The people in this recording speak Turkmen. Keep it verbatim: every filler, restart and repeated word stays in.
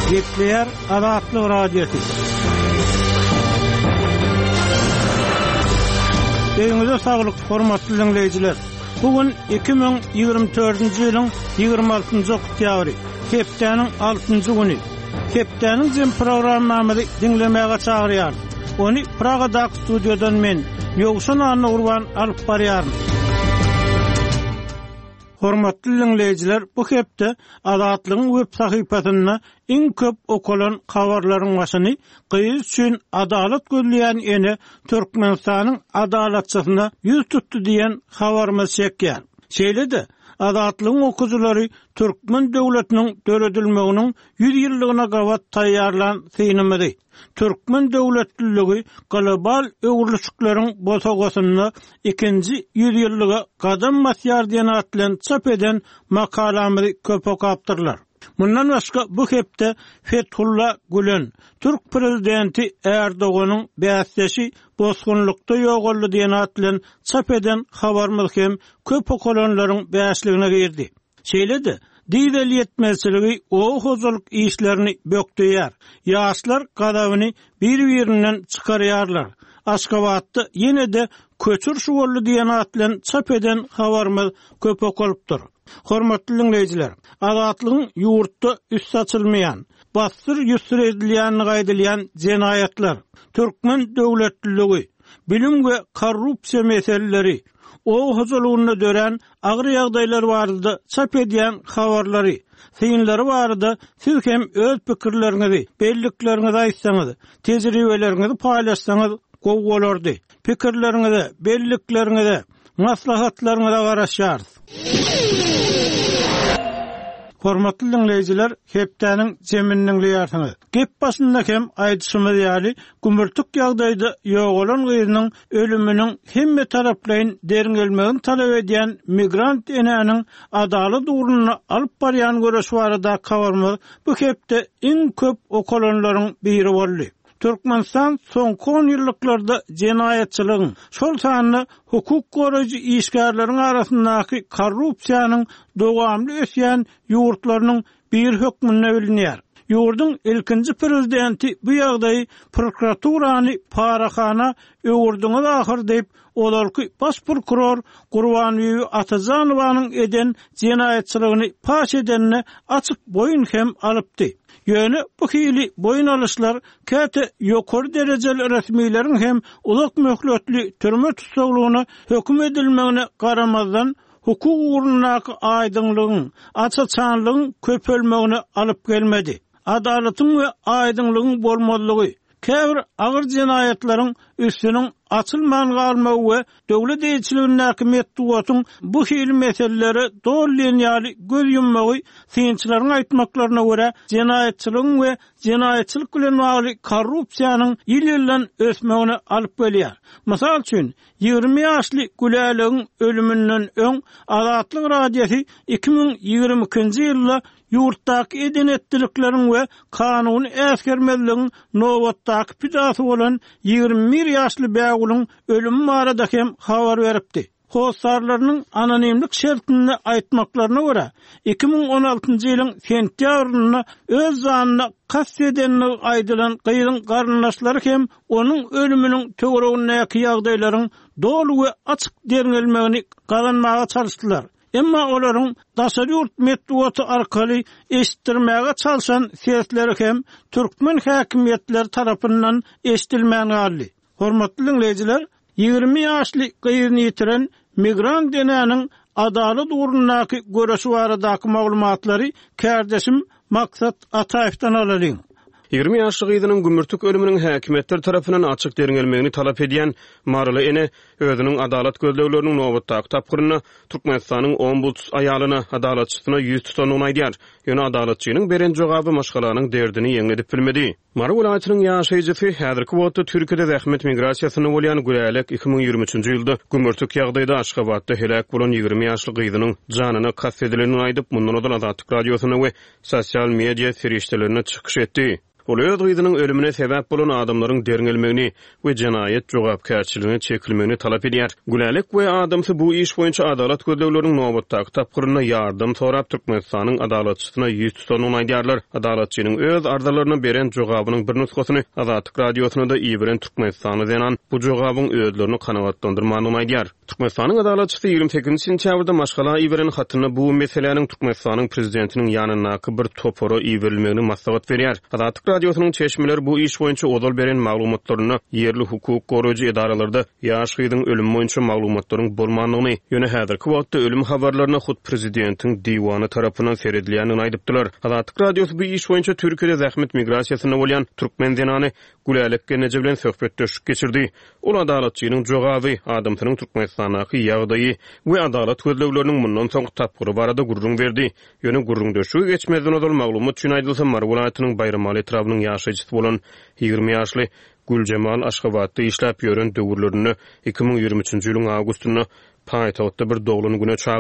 Gepleyer Azatlyk Radiosu. Eýinize saglyk, hormatly dinleýijiler. Bugün iki bin ýygrimi dördünji ýylyň ýygrimi altynjy oktýabry, hepdeniň altynjy güni. Hepdeniň jem programmamy dinlemäge çagyrýar. Onu Praga'da studiodan men Ýogşan Anna Urban alyp barýarym. Hormatly dinleýijiler, bu hepde Azatlygyň web sahypasyna iň köp okulan habarlaryň başyny gyýyş üçin adalet gözleýän ene Türkmenistanyň adalatçysyna ýüz tutdy diýen habarmy çekýär. Şeýle-de Azatlygyň okuwçylary Türkmen döwletiniň döredilmeginiň ýüz ýyllygyna gawat taýýarlan synymady. Türkmen döwletliligi global öwürlüşiklaryň bosagosyny ikinji ýüz ýyllyga gadam masýar diýen atlan çap eden makalamyny köp okapdyrlar. Mundan başga bu hepde Fethullah Gülen, Türk prezidenti Erdoganyň bäsleşi bosgunlukda ýogaldy diýen atlan çap eden habarmy hem köp okulanlaryň bäsligine girdi. Şeýle-de Diýdel ýetmezligi o hozalyk işlerini bökdüýär. Ýaşlar gadawyny bir-birinden çykarýarlar. Aşgabatda ýene de köçür şuwolly diýen atlan çap eden habarmy köp okulypdyr. Hormatly dinleýijiler, Azatlygyň ýurtda üst saçylmaýan, bastyr ýüsür edilýän gaýdylýan jenayatlar, Türkmen döwletliligi, bilim we korrupsiýa meseleleri, o hozalygyny dören agyr ýagdaýlar barada çap edýän habarlary, synlary barada siz hem öz pikirleriňizi, belliklerinizi aýtsaňyz, tejribeleriňizi paýlaşsaňyz gowy bolardy. Pikirleriňizi, belliklerinizi, maslahatlaryňyzy garaşýarys. Hormatly dinleýijiler, hepdeniň jeminiň ýartyny. Gep başynda hem aýdyşymy ýaly gümürtük ýagdaýda ýogalan gyzynyň ölüminiň hemme taraplaryň deringelmegini talap edýän migrant enäniň adalet uğruna alyp barýan görüşi barada habarmy bu hepde iň köp okulanlaryň biri boldy. Türkmenistan soňky on ýyllyklarda jenayetçiligiň, şol sanyny hukuk goraýjy işgärleriň arasyndaky korrupsiýanyň dowamly ösýän ýurtlarynyň bir hökmüne bilinýär. Ýurdun ilkinji prezidenti bu ýagdaýy prokuraturany paraxana öwürdiňi ahir diýip olarky baş prokuror Gurbanyň Atazanowanyň eden jenayetçiligini paş edenine açyk boyun hem alypdy. Ýöne bu hili boyun alışlar käte ýokary derejeli resmiýleriň hem ulak möhletli türme tutsaglygyna hökm edilmegine garamazdan hukuk uğrundaky aýdynlygyň, açyçanlygyň köpelmegine alyp gelmedi. Adalatyň we aýdynlygyň bolmalygy, käbir agyr jenayetlaryň üstüniň açylmagan galmagy we döwlet eýçiliginiň metduwatyň bu hili meseleleri dolýan ýaly göz yummagy synçylaryň aýtmaklaryna görä jenayetçiligiň we jenayetçilik bilen bagly korrupsiýanyň ýyl-ýyldan ösmegine alyp gelýär. Mysal üçin ýygrimi ýaşly Güläligiň ölümünden öň Azatlyk Radiosu iki bin ýygrimi ikinji ýylda ýurtdaky edenetdilikleriň we kanuny äsgermezligiň nowatdaky pidasy bolan ýygrimi bir ýaşly bägulun ölümü barada hem habar beripdi. Hosarlarynyň anonimlik şertini aýtmaklaryna görä iki bin on altynjy ýylyň sentýabryna öz zanyna kast edenini aýdylan gyýyň garyndaşlary hem onuň ölüminiň töweregindäki ýagdaýlaryň dolu we açyk deringelmegini galanmaga çalyşdylar. Emma olaryň daşary ýurt metduwaty arkaly eşitdirmäge çalşan sesleri hem türkmen häkimetleri tarapyndan eşitilmän galdy. Hormatly dinleýijiler, ýygrimi ýaşly gyýyny ýitiren migrant enäniň adalet uğrundaky görüşi baradaky maglumatlary kärdeşim Maksat Ataýewdan alalım. ýygrimi ýaşly gyzynyň gümürtük ölüminiň häkimetler tarapyndan açyk deringelmegini talap edýän Marly ene özüniň adalet gözlegleriniň nowatdaky tapgyryna Türkmenistanyň on bults aýalyna adalatçysyna ýüz tutanyny aýdýar. Ýöne adalatçynyň beren jogaby maşgalanyň derdini ýeňledip bilmedi. Mara vilayatynyň ýaşaýjysy häzirki wagtda Türkiýede zähmet migrasiýasyny bolýan Gülälek iki ming ýigirme üçinji ýylda gümürtük ýagdaýda Aşgabatda helak bolan ýigirme ýaşly gyzynyň janyna kast edilenini aýdyp mundan odan Azatlyk radiosyna we sosial media serişdelerine çykyş etdi. Ol öz gyzynyň ölümine sebäp bolan adamlaryň derňelmegini we janaýat jogapkärçiligine çekilmegini talap edýär. Gülälek we adamsy bu iş boýunça adalet gözlegleriniň nobatdaky tapgyryna ýardym sorap Türkmenistanyň adalatçysyna ýüz tutanyny aýdýarlar. Adalatçynyň öz arzalaryna beren jogabynyň bir nusgasyny Azatlyk radiosyna da ýebiren Türkmenistany denan bu jogabyň özlerini kanagatlandyrmagyny aýdýar. Türkmenistanyň adalatçysy ýygrimi sekizinji sentýabrda maşgala ýeberen hatyna bu meseleniň Türkmenistanyň prezidentiniň ýanynaky bir topora ýeberilmegini maslahat berýär. Azatlyk radiosynyň çeşmeleri bu iş boýunça odal beren maglumatlaryny ýerli hukuk goraýjy idaralarda ýaş gyzyň ölümi boýunça maglumatlaryň bolmanyny ýöne häzirki wagtda ölüm habarlaryna hut prezidentiň diwany tarapyndan seredilýänini aýdypdylar. Azatlyk radiosy bu iş boýunça Türkiýede zähmet migrasiýasyna bolýan türkmen denany Gülälekge neje bilen söhbetdeşik geçirdi. Ol adalatçynyň jogaby adamsynyň Türkmenistanaky ýagdaýy we adalet gözlegleriniň mundan soň tapgyry barada gurrun berdi. Ýöne gurrundaşygy geçmezden odal maglumat üçin aýdylsa Mar vilayatynyň Bayramali etrabynyň ýaşaýjysy bolan ýygrime ýaşly Güljemal Aşgabatda işläp ýören döwürlerini iki ming ýigirme üçinji ýylyň awgustyna paýtagtda bir dogluny güne